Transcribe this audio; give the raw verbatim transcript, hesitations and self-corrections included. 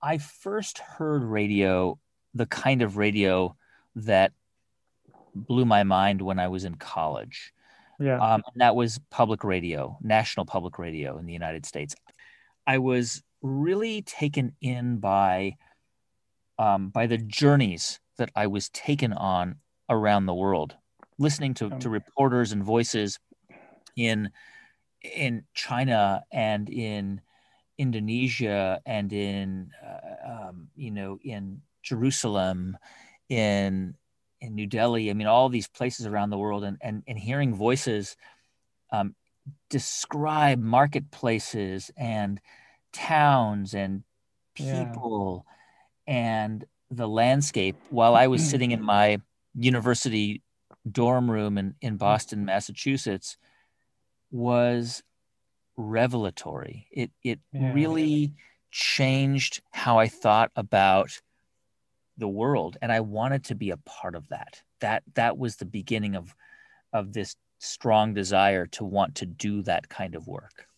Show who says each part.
Speaker 1: I first heard radio, the kind of radio that blew my mind when I was in college.
Speaker 2: Yeah.
Speaker 1: Um, and that was public radio, national public radio in the United States. I was really taken in by um, by the journeys that I was taken on around the world, listening to, to
Speaker 2: Um,
Speaker 1: reporters and voices in in China and in Indonesia and in uh, um, you know in Jerusalem, in in New Delhi. I mean, all these places around the world, and and, and hearing voices um, describe marketplaces and towns and
Speaker 2: yeah.
Speaker 1: people and the landscape while I was sitting in my university dorm room in, in Boston, Massachusetts, was revelatory. It it
Speaker 2: Yeah.
Speaker 1: really changed how I thought about the world, and I wanted to be a part of that. That that was the beginning of of this strong desire to want to do that kind of work.